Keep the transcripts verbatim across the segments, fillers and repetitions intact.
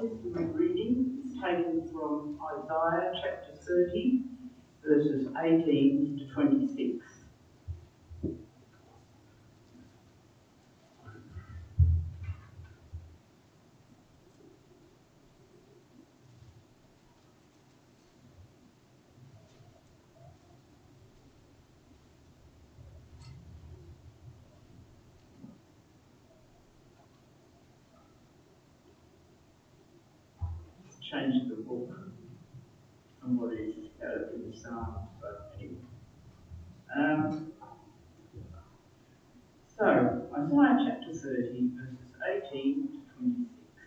Testament reading is taken from Isaiah chapter thirty, verses eighteen to twenty-six. Change the book from what is out in the Psalms, but anyway. Um, so, Isaiah chapter thirty, verses eighteen to twenty-six.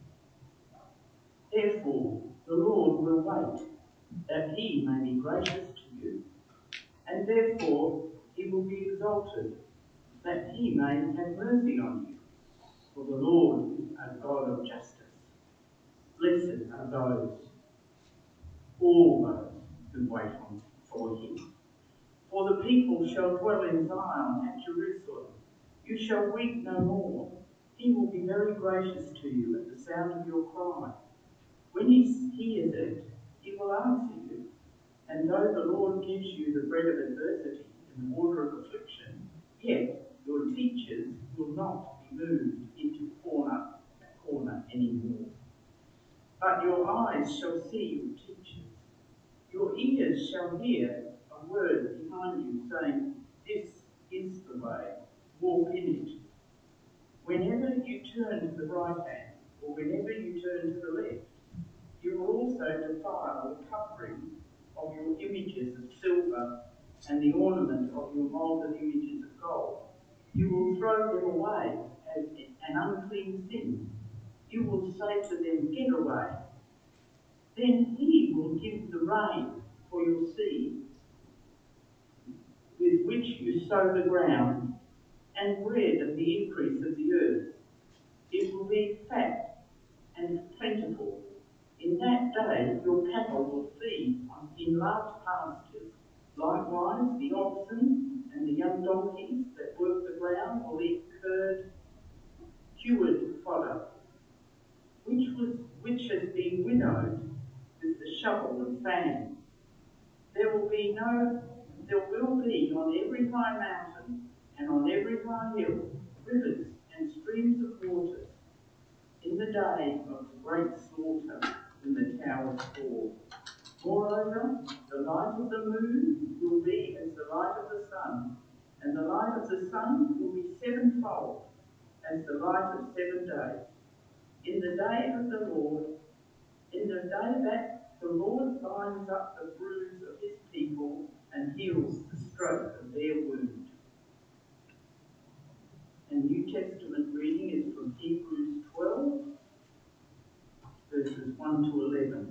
Therefore, the Lord will wait, that he may be gracious to you, and therefore he will be exalted, that he may have mercy on you. For the Lord is a God of justice. Blessed are those, all those who wait on for him. For the people shall dwell in Zion at Jerusalem. You shall weep no more. He will be very gracious to you at the sound of your cry. When he hears it, he will answer you. And though the Lord gives you the bread of adversity and the water of affliction, yet your teachers will not be moved into corner corner anymore. But your eyes shall see your teachers. Your ears shall hear a word behind you saying, this is the way, walk in it. Whenever you turn to the right hand, or whenever you turn to the left, you will also defile the covering of your images of silver and the ornament of your moulded images of gold. You will throw them away as an unclean thing. You will say to them, get away. Then he will give the rain for your seed, with which you sow the ground, and bread of the increase of the earth. It will be fat and plentiful. In that day your cattle will feed in large pastures. Likewise the oxen and the young donkeys that work the ground will eat curd, cured fodder, which was which has been winnowed with the shovel and fan. There will be no there will be on every high mountain and on every high hill rivers and streams of water in the day of the great slaughter when the towers fall. Moreover, the light of the moon will be as the light of the sun, and the light of the sun will be sevenfold as the light of seven days. In the day of the Lord, in the day that the Lord binds up the bruise of his people and heals the stroke of their wound. And New Testament reading is from Hebrews twelve, verses one to eleven.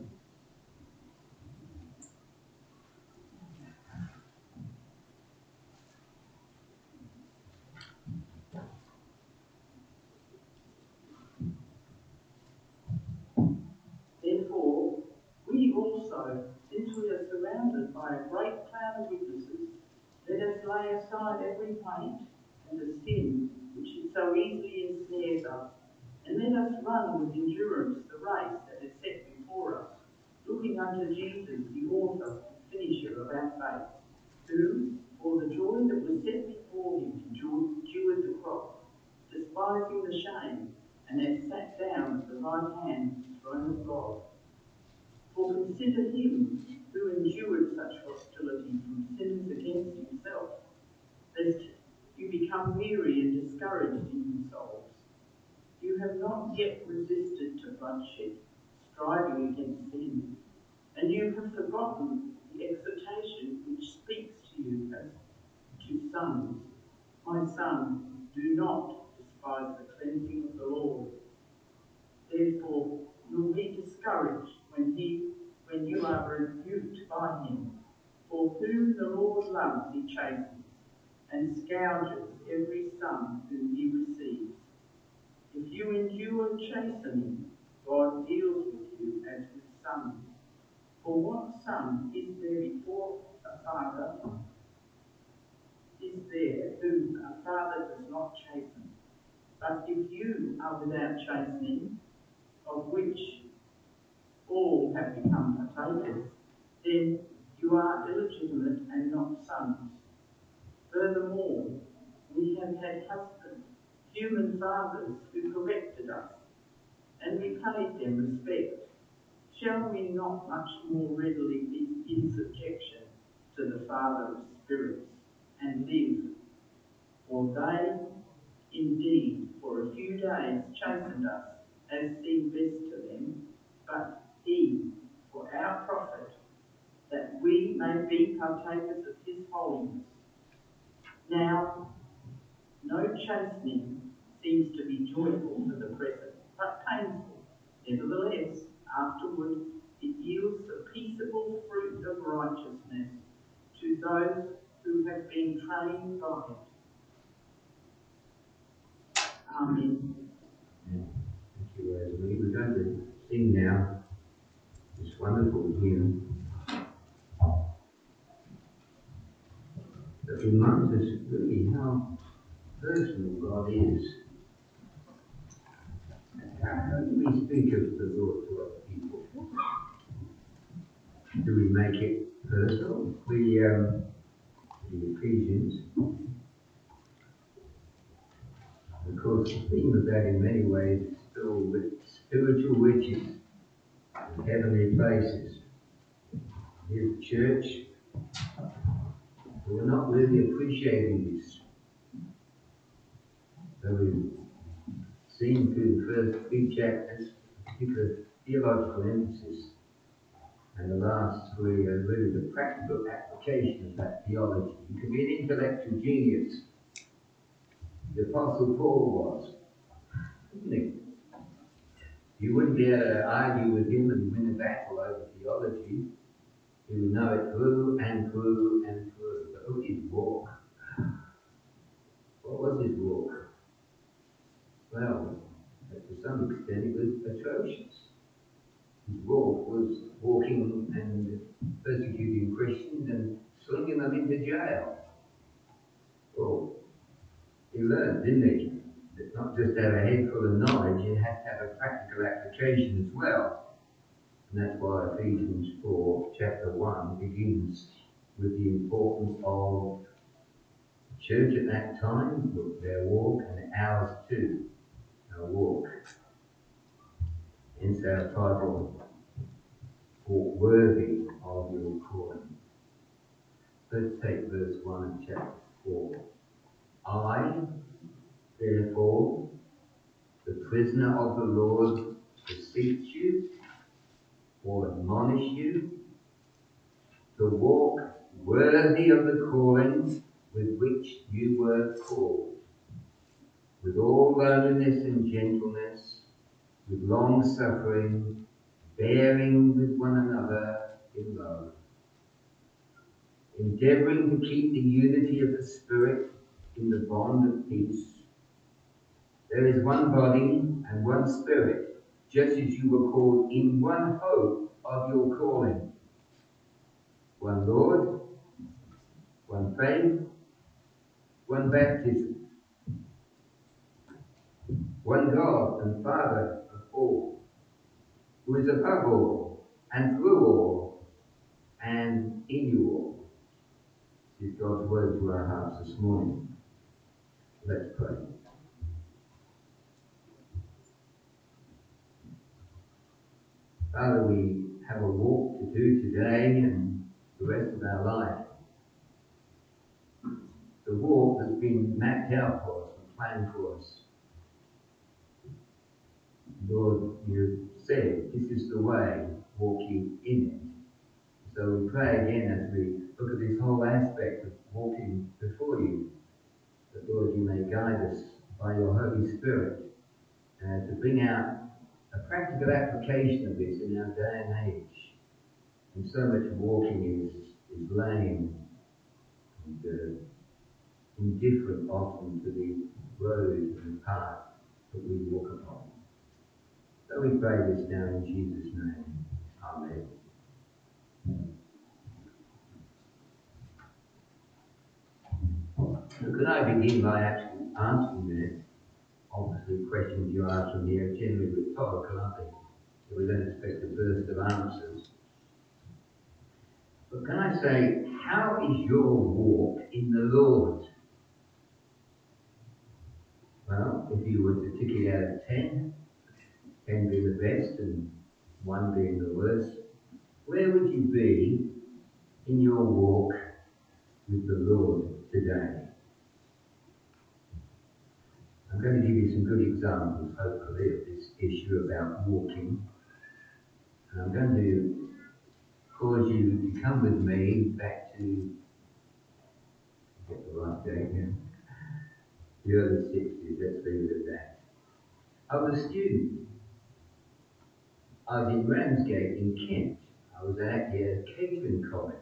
Therefore, we also, since we are surrounded by a great cloud of witnesses, let us lay aside every weight and the sin which is so easily ensnares us, and let us run with endurance the race that is set before us, looking unto Jesus, the author and finisher of our faith, who, for the joy that was set before him, endured the cross, despising the shame, and has sat down at the right hand of the throne of God. For consider him who endured such hostility from sinners against himself, lest you become weary and discouraged in your souls. You have not yet resisted to bloodshed, striving against sin, and you have forgotten the exhortation which speaks to you as to sons. My son, do not despise the cleansing of the Lord. Therefore, you will be discouraged when he, when you are rebuked by him. For whom the Lord loves, he chastens, and scourges every son whom he receives. If you endure chastening, God deals with you as with sons. For what son is there before a father is there whom a father does not chasten? But if you are without chastening, of which all have become partakers, then you are illegitimate and not sons. Furthermore, we have had husbands, human fathers, who corrected us, and we paid them respect. Shall we not much more readily be in subjection to the Father of spirits and live? For they indeed for a few days chastened us, as seemed best to them, but he for our profit, that we may be partakers of his holiness. Now, no chastening seems to be joyful for the present, but painful. Nevertheless, afterward it yields the peaceable fruit of righteousness to those who have been trained by it. Amen. Yeah. Thank you, Rosemary. We're going to sing now this wonderful hymn that reminds us really how personal God is. How do we speak of the Lord to other people? Do we make it personal? We, um, the Ephesians, of course, the theme of that in many ways is still with spiritual riches and heavenly places. Here's the church. We're not really appreciating this. So we've seen through the first three chapters, particular theological emphasis, and the last three are really the practical application of that theology. You can be an intellectual genius. The Apostle Paul was, isn't he? You wouldn't be able to argue with him and win a battle over theology. He would know it through and through and through. But oh, his walk. What was his walk? Well, to some extent it was atrocious. His walk was walking and persecuting Christians and slinging them into jail. Well, he learned, didn't he? That not just have a head full of knowledge, you have to have a practical application as well. And that's why Ephesians four, chapter one, begins with the importance of the church at that time, their walk, and ours too, our walk. Hence our title, Walk Worthy of Your Calling. Let's take verse one of chapter four. I, therefore, the prisoner of the Lord, beseech you, or admonish you, to walk worthy of the calling with which you were called, with all lowliness and gentleness, with long suffering, bearing with one another in love, endeavouring to keep the unity of the Spirit in the bond of peace. There is one body and one Spirit, just as you were called in one hope of your calling. One Lord, one faith, one baptism, one God and Father of all, who is above all, and through all, and in you all. This is God's word to our hearts this morning. Let's pray. Father, we have a walk to do today and the rest of our life. The walk that's been mapped out for us and planned for us. Lord, you said this is the way, walking in it. So we pray again as we look at this whole aspect of walking before you, that Lord, you may guide us by your Holy Spirit uh, to bring out a practical application of this in our day and age. And so much walking is, is lame and uh, indifferent often to the road and the path that we walk upon. So we pray this now in Jesus' name. Amen. So could I begin by actually answering this obviously questions you ask from here are generally rhetorical, aren't they? So we don't expect a burst of answers. But can I say, how is your walk in the Lord? Well, if you were to tick it out of ten, ten being the best and one being the worst, where would you be in your walk with the Lord today? I'm going to give you some good examples, hopefully, of this issue about walking. And I'm going to cause you to come with me back to, get the right date here, the early sixties, let's leave it at that. I was a student. I was in Ramsgate in Kent. I was at the catering college.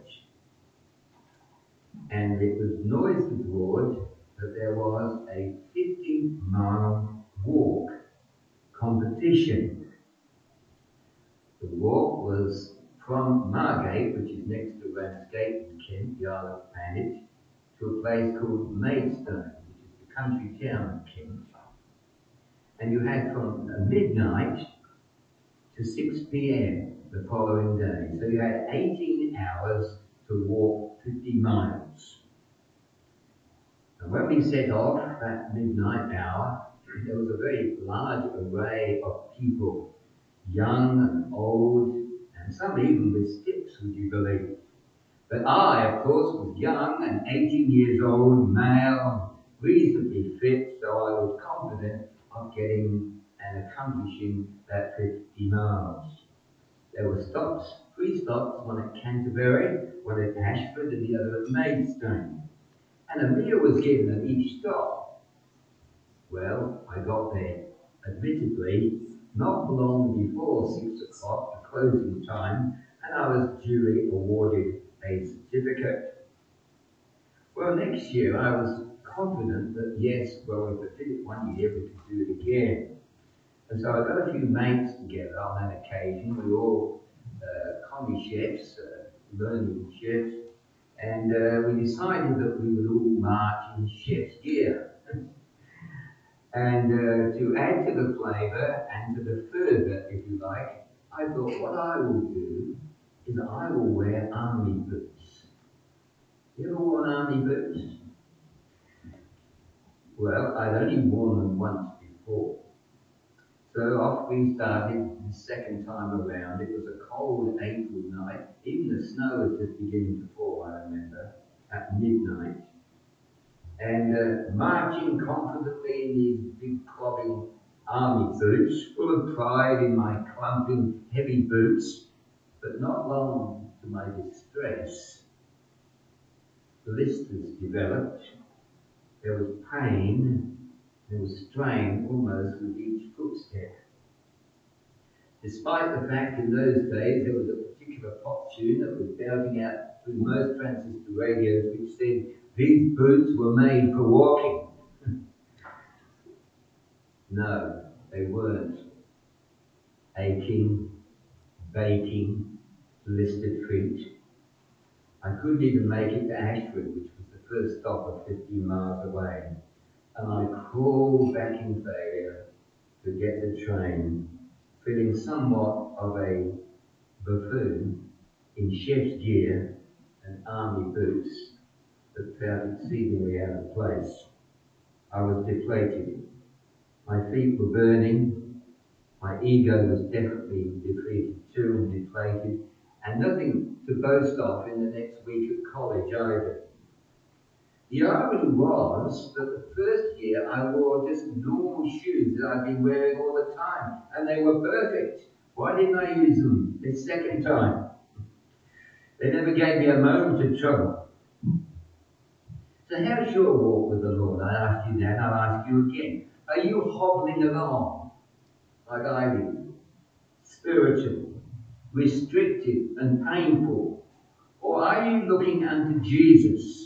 And it was noised abroad that there was a fifty mile walk competition. The walk was from Margate, which is next to Ramsgate in Kent, the Isle of Thanet, to a place called Maidstone, which is the country town of Kent. And you had from midnight to six p m the following day. So you had eighteen hours to walk fifty miles. And when we set off that midnight hour, there was a very large array of people, young and old, and some even with sticks, would you believe? But I, of course, was young and eighteen years old, male, reasonably fit, so I was confident of getting and accomplishing that fifty miles. There were stops, three stops, one at Canterbury, one at Ashford, and the other at Maidstone. And a meal was given at each stop. Well, I got there, admittedly, not long before six o'clock, the closing time, and I was duly awarded a certificate. Well, next year I was confident that yes, well, if I did it one year, we could do it again. And so I got a few mates together on that occasion. We were all uh, commie chefs, uh, learning chefs, and uh, we decided that we would all march in chef's gear. And uh, to add to the flavour and to the further, if you like, I thought what I will do is I will wear army boots. You ever worn army boots? Well, I'd only worn them once before. So off we started the second time around. It was a cold April night. Even the snow was just beginning to fall, I remember, at midnight. And uh, marching confidently in these big clogging army boots, full of pride in my clumping heavy boots, but not long to my distress, blisters developed. There was pain, there was strain almost with each footstep. Despite the fact in those days there was a particular pop tune that was belting out through most transistor radios which said, "These boots were made for walking." No, they weren't. Aching, baking, blistered feet. I couldn't even make it to Ashford, which was the first stop of fifteen miles away. And I crawled back in failure to get the train, feeling somewhat of a buffoon in chef's gear and army boots that felt exceedingly out of place. I was deflated. My feet were burning. My ego was definitely defeated too and deflated, and nothing to boast of in the next week at college either. The irony was that the first year I wore just normal shoes that I'd been wearing all the time, and they were perfect. Why didn't I use them this second time? They never gave me a moment of trouble. So how's your walk with the Lord? I asked you then, I'll ask you again. Are you hobbling along like I do? Spiritual, restricted and painful? Or are you looking unto Jesus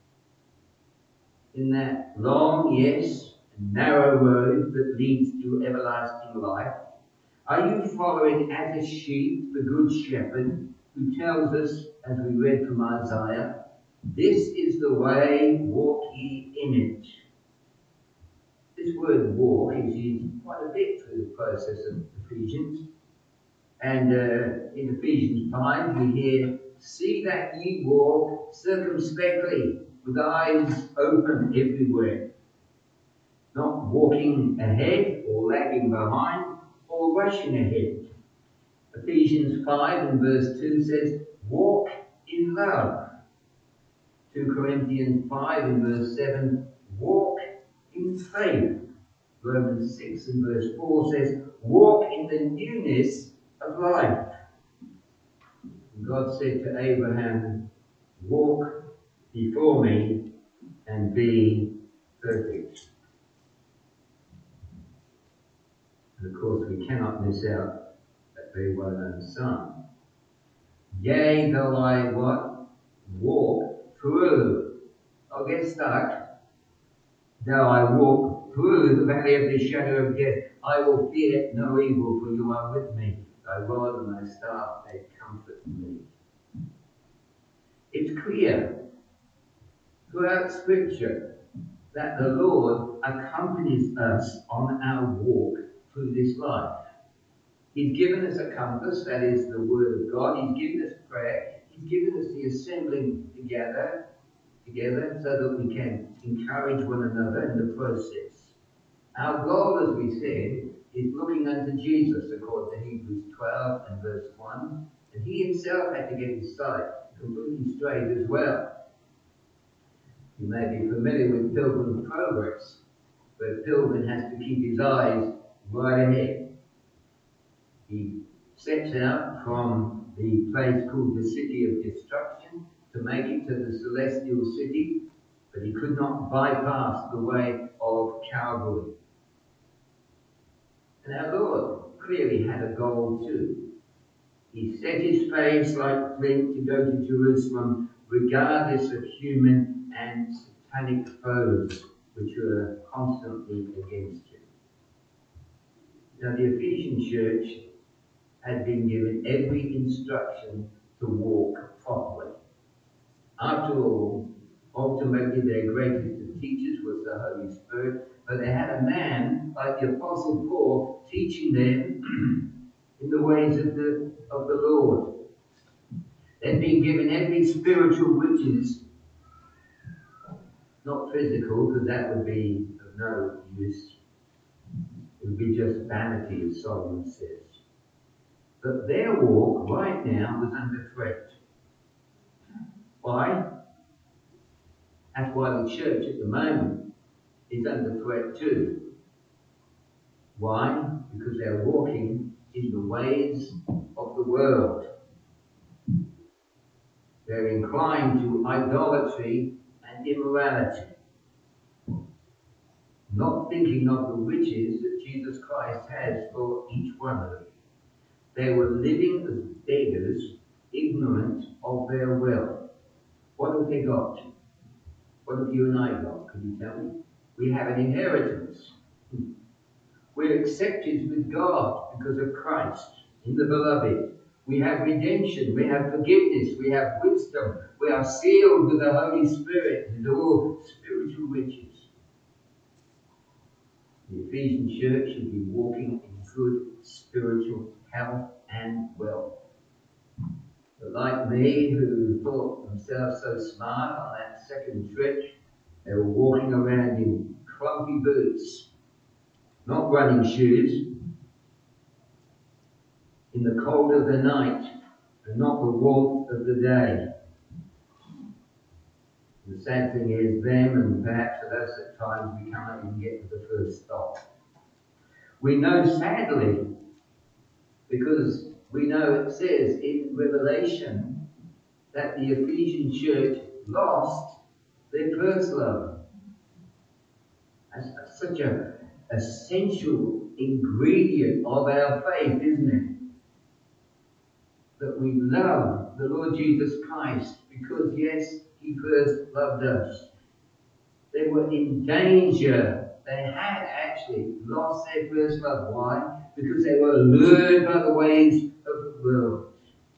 in that long, yes, narrow road that leads to everlasting life? Are you following as a sheep the good shepherd who tells us, as we read from Isaiah, "This is the way, walk ye in it"? This This word walk is used quite a bit through the process of Ephesians. And uh, in Ephesians five, we hear, see that ye walk circumspectly, with eyes open everywhere, not walking ahead or lagging behind or rushing ahead. Ephesians five and verse two says, walk in love. two Corinthians five and verse seven, walk in faith. Romans six and verse four says, walk in the newness of life. And God said to Abraham, walk before me and be perfect. And of course we cannot miss out that very well-known psalm. Yea, though I what? Walk through. I'll get stuck. Though I walk through the valley of the shadow of death, I will fear no evil, for you are with me. Thy rod and thy staff, they comfort me. It's clear throughout Scripture that the Lord accompanies us on our walk through this life. He's given us a compass, that is the Word of God. He's given us prayer. He's given us the assembling together, together so that we can encourage one another in the process. Our goal, as we said, is looking unto Jesus, according to Hebrews twelve and verse one. And he himself had to get his sight completely straight as well. You may be familiar with Pilgrim's Progress, where Pilgrim has to keep his eyes right ahead. He sets out from the place called the City of Destruction to make it to the Celestial City, but he could not bypass the way of Calvary. And our Lord clearly had a goal too. He set his face like flint to go to Jerusalem, regardless of human and satanic foes which were constantly against him. Now the Ephesian church had been given every instruction to walk properly. After all, ultimately their greatest of teachers was the Holy Spirit, but they had a man like the Apostle Paul teaching them in the ways of the of the Lord. They'd been given every spiritual riches, not physical, because that would be of no use. It would be just vanity, as Solomon says. But their walk right now was under threat. Why? That's why the church at the moment is under threat too. Why? Because they're walking in the ways of the world. They're inclined to idolatry and immorality, not thinking of the riches that Jesus Christ has for each one of them. They were living as beggars, ignorant of their wealth. What have they got? What have you and I got? Could you tell me? We have an inheritance. We're accepted with God because of Christ in the beloved. We have redemption, we have forgiveness, we have wisdom, we are sealed with the Holy Spirit, and all spiritual riches. The Ephesian church should be walking in good spiritual health and wealth. But like me, who thought themselves so smart on that second trip, they were walking around in clumpy boots, not running shoes, in the cold of the night and not the warmth of the day. The sad thing is, them and perhaps at us at times, we cannot even get to the first stop. We know sadly, because we know it says in Revelation that the Ephesian church lost their first love. That's such an essential ingredient of our faith, isn't it? That we love the Lord Jesus Christ because, yes, he first loved us. They were in danger. They had actually lost their first love. Why? Because they were lured by the ways of the world.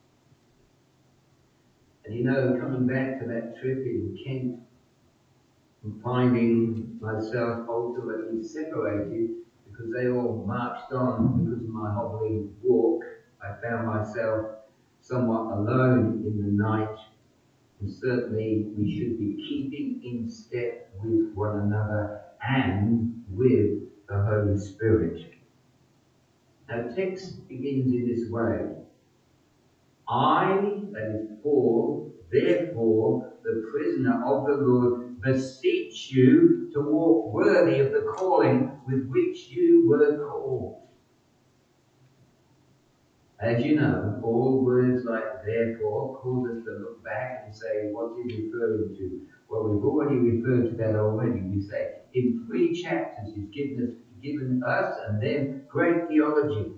And you know, coming back to that trip in Kent, and finding myself ultimately separated because they all marched on because of my hobbling walk. I found myself somewhat alone in the night, and certainly we should be keeping in step with one another and with the Holy Spirit. Now, the text begins in this way. I, that is Paul, therefore, the prisoner of the Lord, beseech you to walk worthy of the calling with which you were called. As you know, all words like therefore cause us to look back and say, what's he referring to? Well, we've already referred to that already. We say, in three chapters, he's given us, given us and them great theology.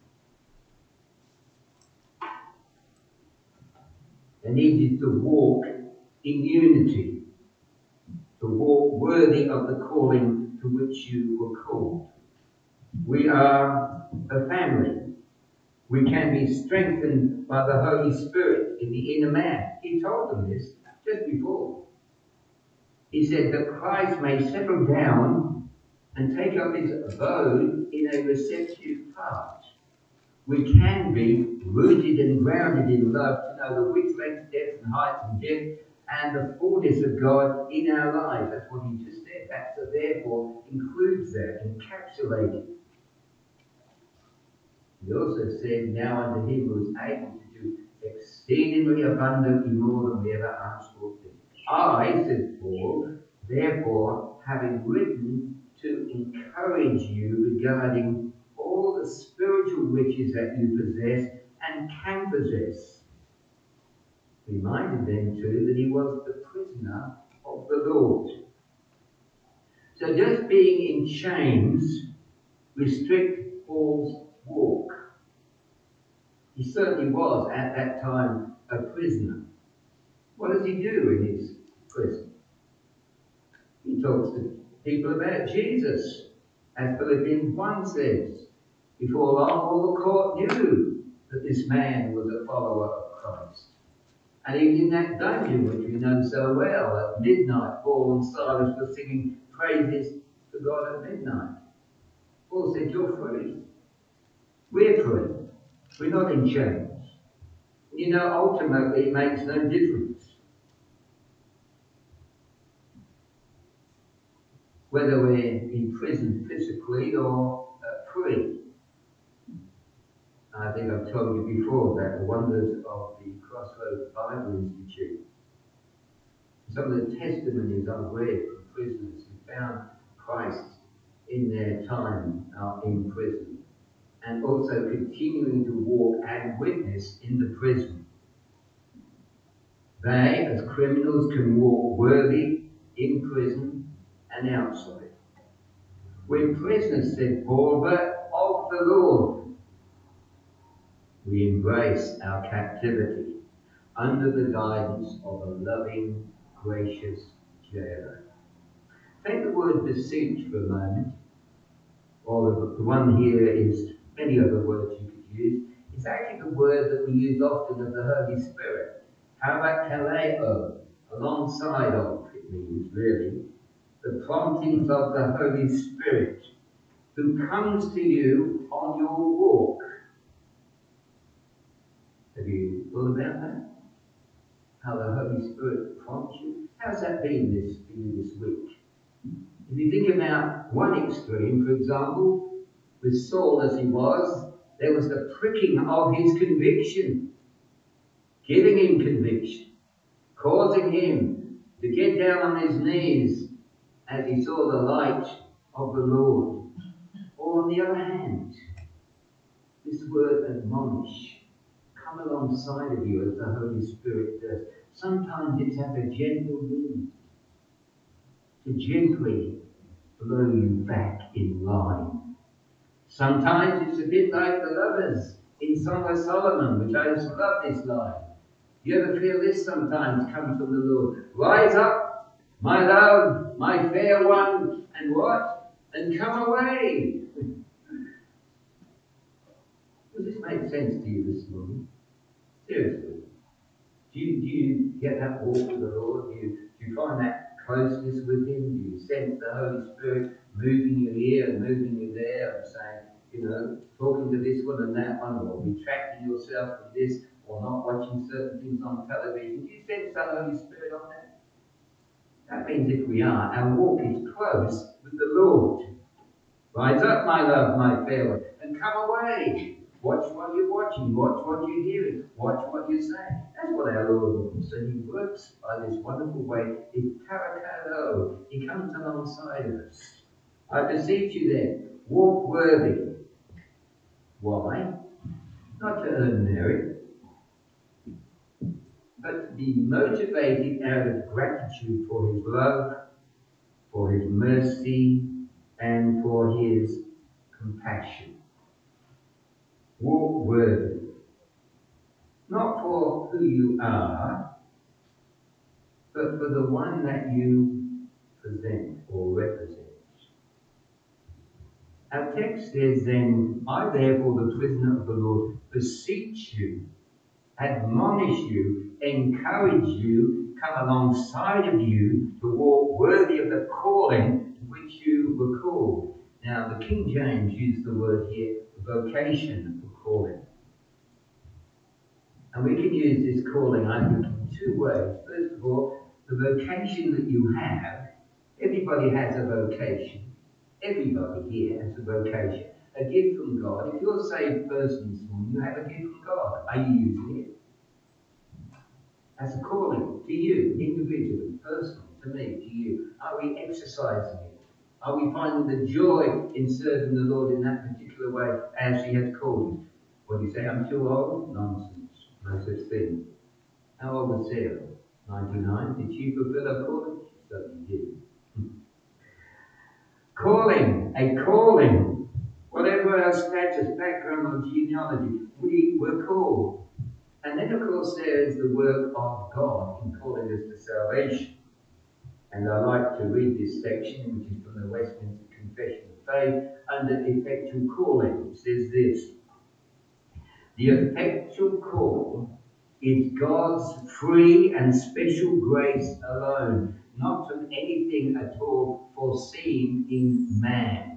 They needed to walk in unity, to walk worthy of the calling to which you were called. We are a family. We can be strengthened by the Holy Spirit in the inner man. He told them this just before. He said that Christ may settle down and take up his abode in a receptive heart. We can be rooted and grounded in love to know the width, length, depth, and height and depth and the fullness of God in our lives. That's what he just said. That so therefore includes that, encapsulated. He also said, now unto him who is able to do exceedingly abundantly more than we ever asked or think. I, said Paul, therefore, having written to encourage you regarding all the spiritual riches that you possess and can possess, reminded them too that he was the prisoner of the Lord. So just being in chains restrict Paul's walk. He certainly was at that time a prisoner. What does he do in his prison? He talks to people about Jesus, as Philippians one says. Before long, all the court knew that this man was a follower of Christ. And even in that dungeon, which we know so well, at midnight, Paul and Silas were singing praises to God at midnight. Paul said, you're free. We're free. We're not in chains. You know, ultimately, it makes no difference whether we're in prison physically or uh, free. I think I've told you before about the wonders of the Crossroads Bible Institute. Some of the testimonies I've read from prisoners who found Christ in their time uh, in prison, and also continuing to walk and witness in the prison. They, as criminals, can walk worthy in prison and outside. We're prisoners, said Paul, but of the Lord. We embrace our captivity under the guidance of a loving, gracious jailer. Take the word beseech for a moment. Or the, the one here is many other words you could use. It's actually the word that we use often of the Holy Spirit. How about kaleo? Alongside of, it means really, the promptings of the Holy Spirit who comes to you on your walk. Have you thought about that? How the Holy Spirit prompts you? How's that been this, for you this week? If you think about one extreme, for example, with Saul as he was, there was the pricking of his conviction, giving him conviction, causing him to get down on his knees as he saw the light of the Lord. Or on the other hand, this word admonish, come alongside of you as the Holy Spirit does. Sometimes it's at a gentle wind to gently blow you back in line. Sometimes it's a bit like the lovers in Song of Solomon, which I just love this line. You ever feel this sometimes come from the Lord? Rise up, my love, my fair one, and what? And come away. Does this make sense to you this morning? Seriously. Do you, do you get that walk with the Lord? Do you, do you find that closeness with him? Do you sense the Holy Spirit moving you here and moving you there and saying, you know, talking to this one and that one, or retracting yourself from this, or not watching certain things on television? Do you sense the Holy Spirit on that? That means if we are, our walk is close with the Lord. Rise up, my love, my fair one, and come away. Watch what you're watching, watch what you're hearing, watch what you're saying. That's what our Lord wants, and He works by this wonderful way. It's parakalo. He comes alongside of us. I beseech you then, walk worthy. Why? Not to earn merit, but to be motivated out of gratitude for His love, for His mercy, and for His compassion. Walk worthy. Not for who you are, but for the one that you present or represent. Our text says then, I therefore, the prisoner of the Lord, beseech you, admonish you, encourage you, come alongside of you to walk worthy of the calling to which you were called. Now, the King James used the word here, vocation for calling. And we can use this calling, I think, in two ways. First of all, the vocation that you have. Everybody has a vocation. Everybody here has a vocation. A gift from God. If you're a saved person this morning, you have a gift from God. Are you using it? As a calling to you, individually, personally, to me, to you. Are we exercising it? Are we finding the joy in serving the Lord in that particular way as He has called us? What do you say? I'm too old? Nonsense. No such thing. How old was Sarah? ninety-nine. Did she fulfill her calling? She certainly did. Calling, a calling. Whatever our status, background, or genealogy, we were called. And then, of course, there is the work of God in calling us to salvation. And I like to read this section, which is from the Westminster Confession of Faith, under effectual calling. It says this: the effectual call is God's free and special grace alone, not from anything at all foreseen in man.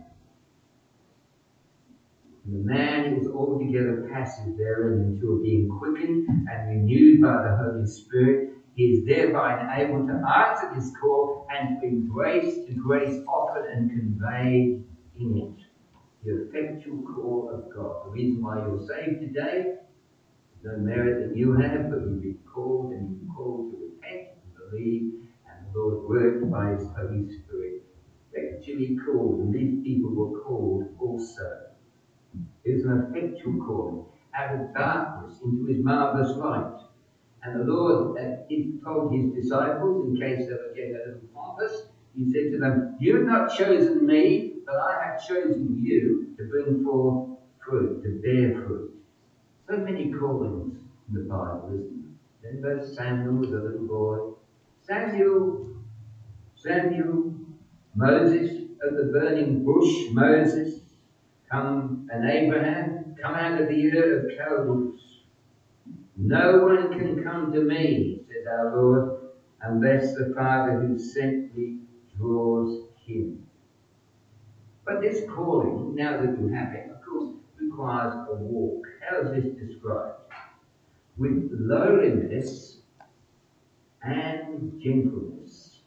The man is altogether passive therein until being quickened and renewed by the Holy Spirit, he is thereby enabled to answer this call and to embrace the grace offered and conveyed in it. The effectual call of God. The reason why you're saved today, no merit that you have, but you've been called, and you've been called to repent and believe, and the Lord worked by His Holy Spirit. Effectually called, and these people were called also. It was an effectual calling out of darkness into His marvellous light. And the Lord uh, he told His disciples, in case they were getting a little pompous, He said to them, "You have not chosen me, but I have chosen you to bring forth fruit, to bear fruit." So many callings in the Bible, isn't there? Remember Samuel was a little boy. Samuel, Samuel, Moses at the burning bush, Moses, come, and Abraham, come out of the Ur of Chaldees. No one can come to me, says our Lord, unless the Father who sent me draws him. But this calling, now that you have it, of course, requires a walk. How is this described? With lowliness and gentleness.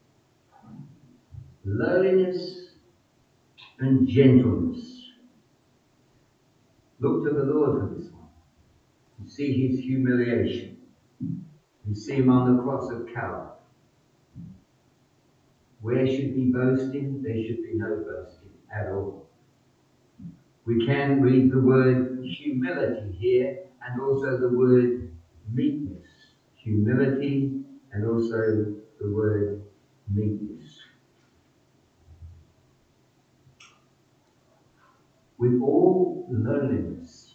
Lowliness and gentleness. Look to the Lord for this one. You see His humiliation. You see Him on the cross of Calvary. Where should be boasting? There should be no boasting at all. We can read the word humility here, and also the word meekness. Humility and also the word meekness. With all lowliness.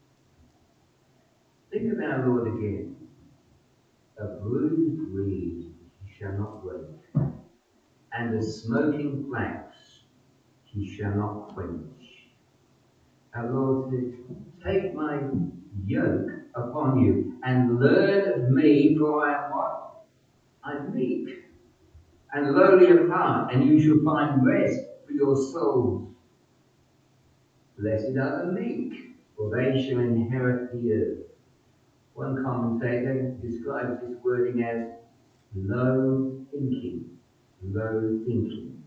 Think of our Lord again. A bruised reed he shall not break, and a smoking flax he shall not quench. Our Lord says, take my yoke upon you and learn of me, for I am what? I'm meek. and lowly of heart, and you shall find rest for your souls. Blessed are the meek, for they shall inherit the earth. One commentator describes this wording as low thinking, low thinking.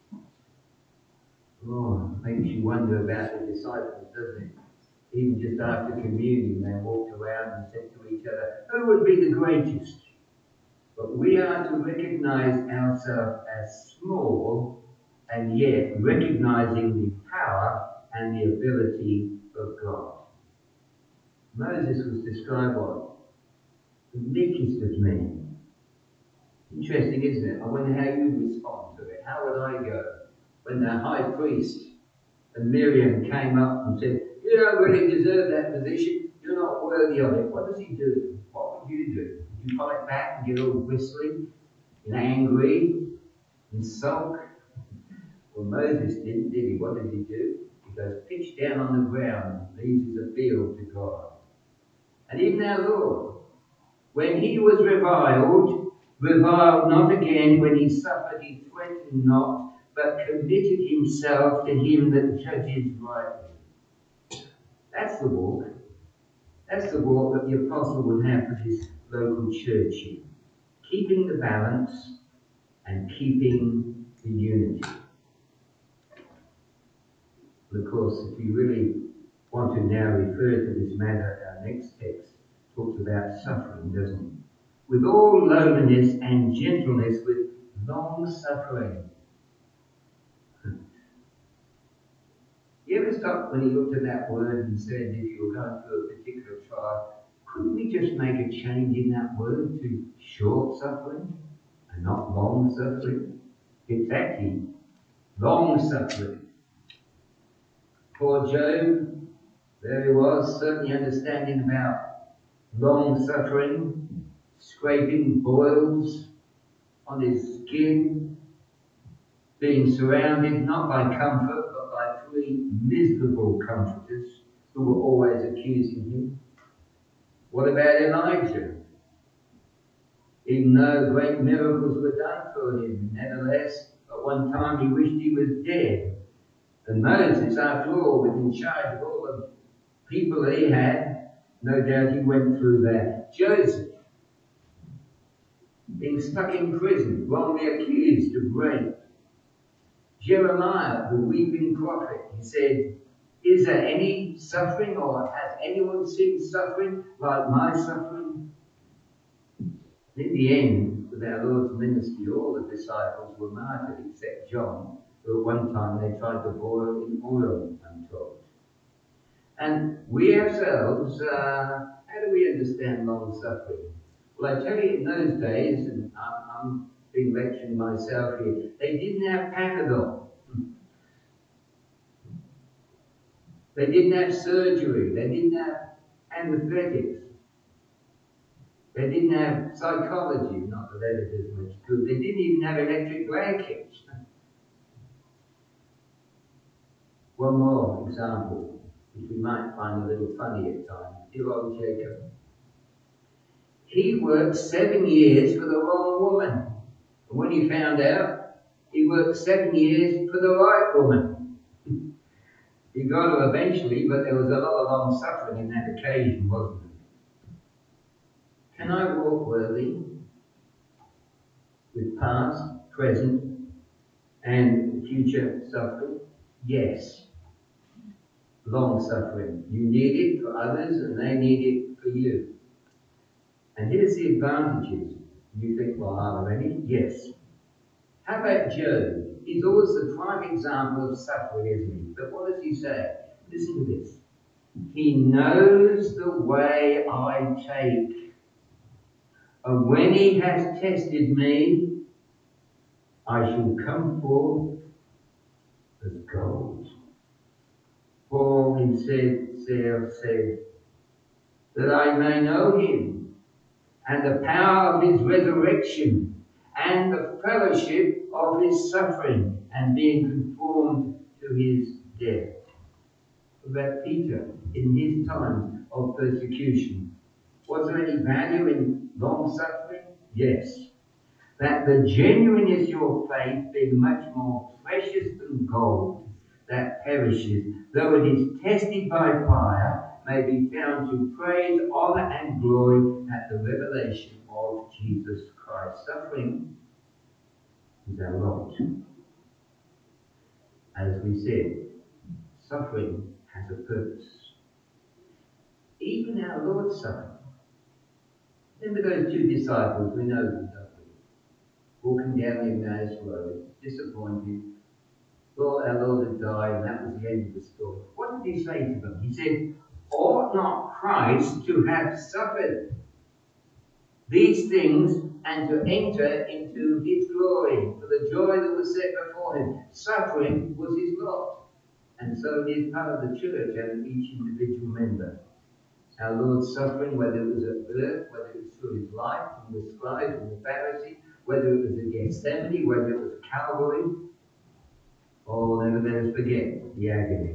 Oh, makes you wonder about the disciples, doesn't it? Even just after communion, they walked around and said to each other, who would be the greatest? But we are to recognize ourselves as small, and yet recognizing the power and the ability of God. Moses was described what? The meekest of men. Interesting, isn't it? I wonder how you respond to it. How would I go when the high priest and Miriam came up and said, you don't really deserve that position, you're not worthy of it. What does he do? What would you do? Would you fight back and get all whistling and angry and sulk? Well, Moses didn't, did he? What did he do? He goes pitch down on the ground and leaves his appeal to God. And even our Lord, when he was reviled, reviled not again. When he suffered, he threatened not, but committed himself to him that judges rightly. That's the walk. That's the walk that the apostle would have for this local church here. Keeping the balance and keeping the unity. And of course, if you really want to now refer to this matter, our next text talks about suffering, doesn't it? With all lowliness and gentleness, with long suffering. You ever stop when he looked at that word and said, if you were going through a particular trial, couldn't we just make a change in that word to short suffering and not long suffering? Exactly, long suffering. Poor Job, there he was, certainly understanding about long suffering, scraping boils on his skin, being surrounded not by comfort but by three miserable comforters who were always accusing him. What about Elijah? Even though great miracles were done for him, nevertheless, at one time he wished he was dead. And Moses, after all, was in charge of all the people that he had. No doubt he went through that. Joseph, being stuck in prison, wrongly accused of rape. Jeremiah, the weeping prophet, he said, is there any suffering, or has anyone seen suffering like my suffering? In the end, with our Lord's ministry, all the disciples were martyred except John, who at one time they tried to boil in oil, I'm told. And we ourselves, uh, how do we understand long suffering? Well, I tell you, in those days, and I'm, I'm being lecturing myself here, they didn't have Panadol. They didn't have surgery. They didn't have anesthetics. They didn't have psychology, not that that is much good. They didn't even have electric blankets. One more example, which we might find a little funny at times. Dear old Jacob. He worked seven years for the wrong woman. And when he found out, he worked seven years for the right woman. He got her eventually, but there was a lot of long suffering in that occasion, wasn't there? Can I walk worthy with past, present, and future suffering? Yes. Long suffering. You need it for others, and they need it for you. And here's the advantages. You think, well, are there any? Yes. How about Job? He's always the prime example of suffering, isn't he? But what does he say? Listen to this. He knows the way I take. And when he has tested me, I shall come forth as gold. Paul himself said, that I may know him, and the power of his resurrection, and the fellowship of his suffering, and being conformed to his death. About Peter, in his time of persecution, was there any value in long suffering? Yes. that the genuineness of your faith, being much more precious than gold that perishes, though it is tested by fire, may be found to praise, honor, and glory at the revelation of Jesus Christ. Suffering is our lot. As we said, suffering has a purpose. Even our Lord suffered. Remember those two disciples, we know them, don't we? Walking down the Emmaus Road, disappointed. Well, our Lord had died, and that was the end of the story. What did he say to them? He said, ought not Christ to have suffered these things and to enter into his glory? For the joy that was set before him, suffering was his lot. And so it is part of the church and each individual member. Our Lord's suffering, whether it was at birth, whether it was through his life, from the scribes and the Pharisees, whether it was at Gethsemane, whether it was Calvary. Oh, never let us forget the agony.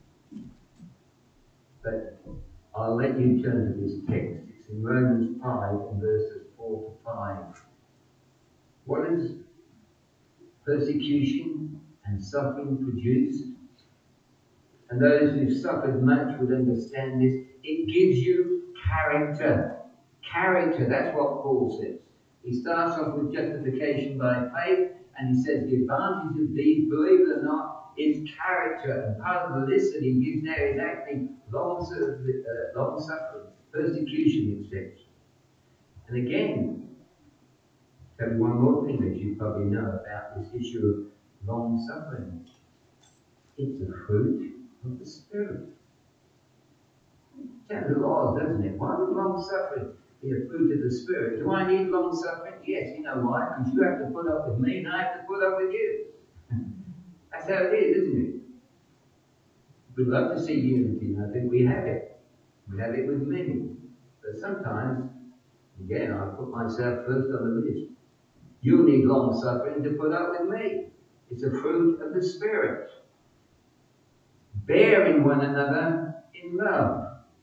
But I'll let you turn to this text. It's in Romans five and verses four to five. What does persecution and suffering produce? And those who've suffered much would understand this. It gives you character. Character, that's what Paul says. He starts off with justification by faith, and he says the advantage of these, believe it or not, is character. And part of the list that he gives there is actually long, uh, long suffering, persecution, it says. And again, tell you one more thing that you probably know about this issue of long suffering. It's a fruit of the Spirit. Sounds odd, doesn't it? Why would long suffering be a fruit of the Spirit? Do I need long suffering? Yes, you know why? Because you have to put up with me and I have to put up with you. That's how it is, isn't it? We'd love to see unity, and I think we have it. We have it with many. But sometimes, again, I put myself first on the list. You need long suffering to put up with me. It's a fruit of the Spirit. Bearing one another in love.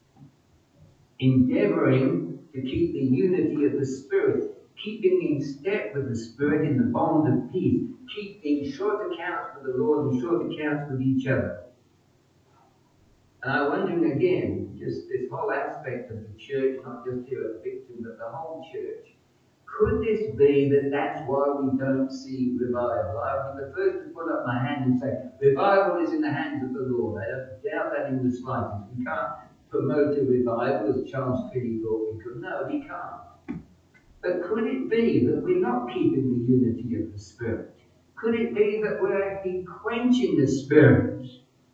Endeavouring to keep the unity of the Spirit, keeping in step with the Spirit in the bond of peace, keeping short accounts with the Lord and short accounts with each other. And I'm wondering again, just this whole aspect of the church, not just here at Victory, but the whole church. Could this be that that's why we don't see revival? I would be the first to put up my hand and say, revival is in the hands of the Lord. I don't doubt that in the slightest. We can't promote a revival as Charles Finney thought we could. No, we can't. But could it be that we're not keeping the unity of the Spirit? Could it be that we're actually quenching the Spirit?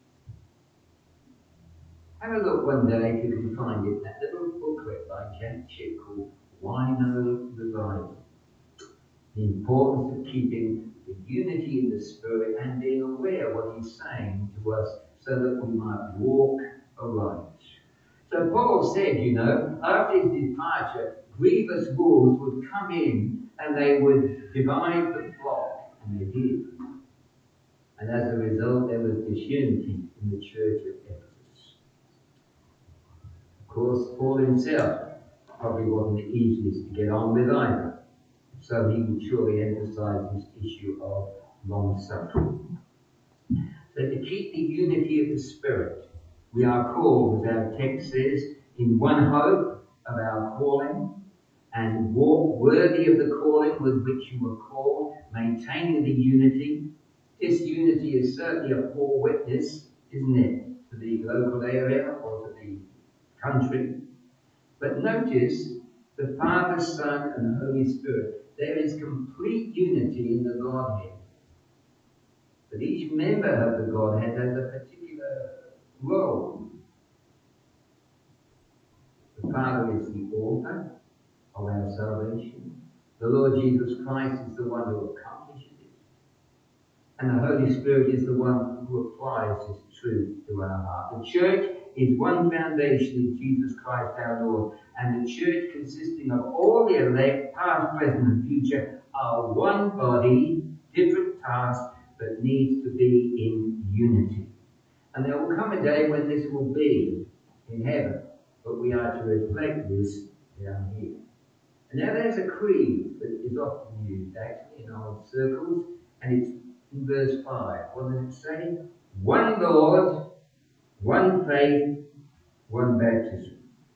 Have a look one day if you can find it, that little booklet by Jack Chick called Why No Revival? The importance of keeping the unity in the Spirit and being aware of what he's saying to us so that we might walk aright. So Paul said, you know, after his departure, grievous wolves would come in and they would divide the flock, and they did. And as a result, there was disunity in the church of Ephesus. Of course, Paul himself probably wasn't the easiest to get on with either. So he would surely emphasize this issue of long suffering. So to keep the unity of the Spirit, we are called, as our text says, in one hope of our calling, and walk worthy of the calling with which you were called, maintaining the unity. This unity is certainly a poor witness, isn't it, to the local area or to the country. But notice the Father, Son, and Holy Spirit. There is complete unity in the Godhead. But each member of the Godhead has a particular role. The Father is the author of our salvation. The Lord Jesus Christ is the one who accomplishes it. And the Holy Spirit is the one who applies this truth to our heart. The church is one foundation in Jesus Christ our Lord. And the church, consisting of all the elect, past, present, and future, are one body, different tasks, but needs to be in unity. And there will come a day when this will be in heaven. But we are to reflect this down here. And now there's a creed that is often used actually in old circles, and it's in verse five. What does it say? One Lord, one faith, one baptism.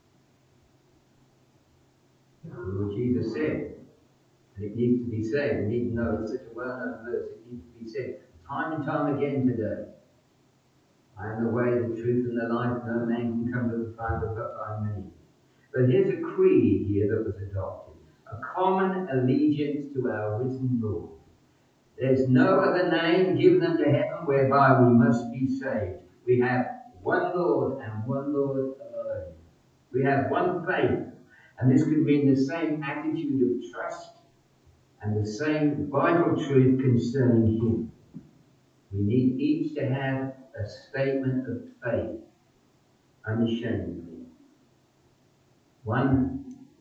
That's what Jesus said. And it needs to be said. We need to know it's such a well-known verse. It needs to be said time and time again today. I am the way, the truth, and the life. No man can come to the Father but by me. But here's a creed here that was adopted. A common allegiance to our risen Lord. There's no other name given unto heaven whereby we must be saved. We have one Lord and one Lord alone. We have one faith. And this can mean the same attitude of trust and the same vital truth concerning Him. We need each to have a statement of faith, unashamedly. One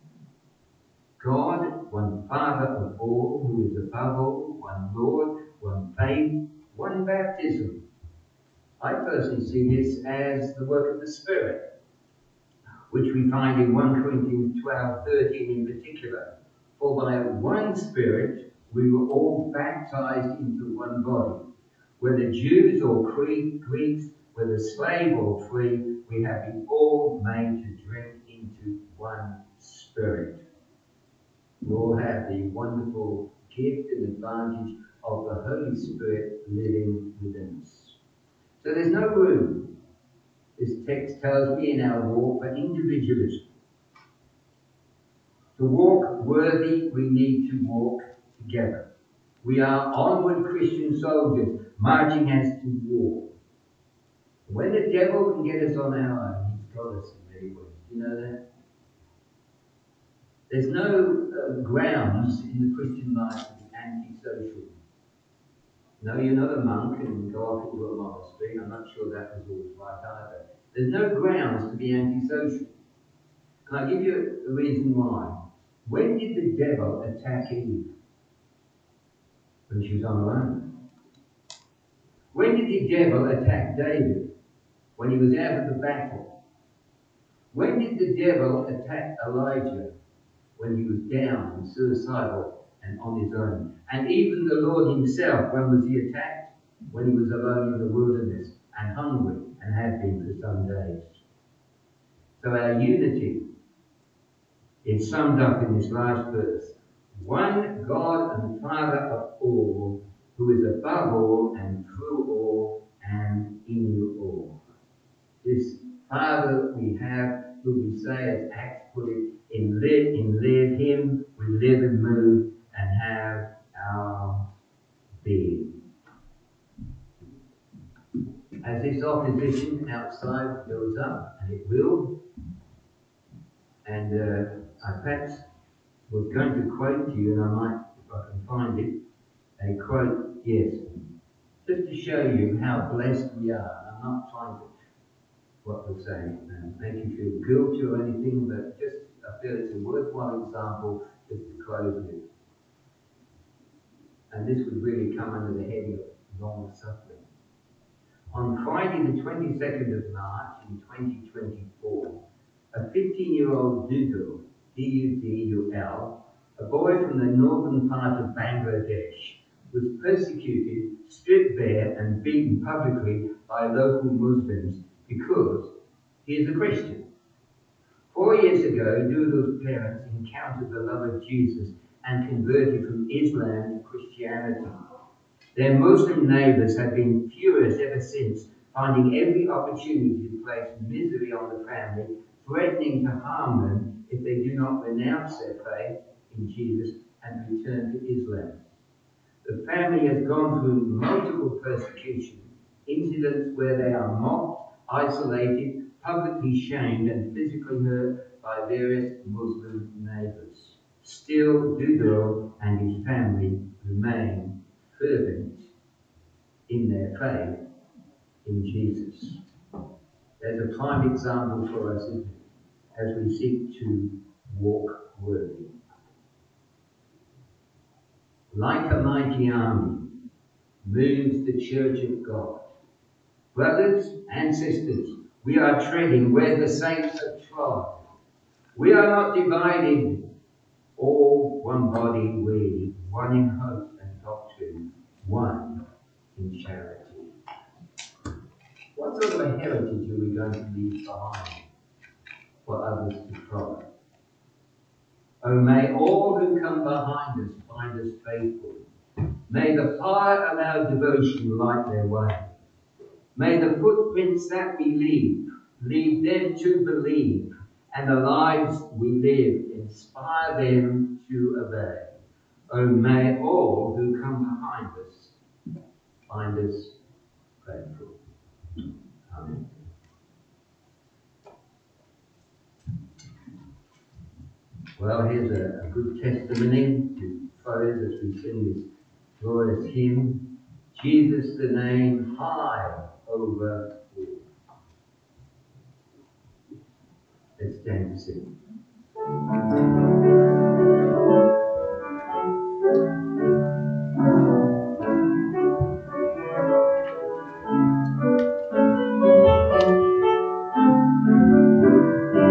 God, one Father of all, who is above all, one Lord, one faith, one baptism. I personally see this as the work of the Spirit, which we find in First Corinthians twelve thirteen in particular. For by one Spirit we were all baptized into one body. Whether Jews or Greeks, whether slave or free, we have been all made to drink into one Spirit. We all have the wonderful gift and advantage of the Holy Spirit living within us. So there's no room, this text tells me, in our walk for individualism. To walk worthy, we need to walk together. We are onward Christian soldiers, marching as to war. When the devil can get us on our own, he's got us in many ways. Do you know that? There's no uh, grounds in the Christian life to be antisocial. No, you're not a monk and go off into a monastery. I'm not sure that was always right either. There's no grounds to be antisocial. Can I give you a reason why? When did the devil attack Eve? When she was on her own. When did the devil attack David? When he was out of the battle. When did the devil attack Elijah? When he was down and suicidal and on his own. And even the Lord himself, when was he attacked? When he was alone in the wilderness and hungry and had been for some days. So our unity is summed up in this last verse. One God and Father of all, who is above all and through all and in you all. This Father we have, who we say, as Acts put it, in live, in live Him we live and move and have our being. As this opposition outside builds up, and it will, and uh, I perhaps was going to quote to you, and I might, if I can find it, a quote, yes, just to show you how blessed we are. I'm not trying to, what we're saying, um, make you feel guilty or anything, but just, I feel it's a worthwhile example just to close with. And this would really come under the heading of long suffering. On Friday the twenty-second of March in twenty twenty-four, a fifteen-year-old Dudul, D U D U L, a boy from the northern part of Bangladesh, was persecuted, stripped bare and beaten publicly by local Muslims because he is a Christian. Four years ago, Dudul's parents encountered the love of Jesus and converted from Islam to Christianity. Their Muslim neighbours have been furious ever since, finding every opportunity to place misery on the family, threatening to harm them if they do not renounce their faith in Jesus and return to Islam. The family has gone through multiple persecution, incidents where they are mocked, isolated, publicly shamed and physically hurt by various Muslim neighbours. Still, Dudul and his family remain fervent in their faith in Jesus. There's a prime example for us, isn't it, as we seek to walk worthy. Like a mighty army moves the Church of God. Brothers and sisters, we are treading where the saints have trod. We are not divided or one body we, one in hope and doctrine, one in charity. What sort of a heritage are we going to leave behind for others to follow? Oh, may all who come behind us find us faithful. May the fire of our devotion light their way. May the footprints that we leave, lead them to believe, and the lives we live inspire them to obey. Oh, may all who come behind us find us faithful. Amen. Well, here's a, a good testimony to close as we sing this glorious hymn. Jesus the name high over all. Let's stand to sing.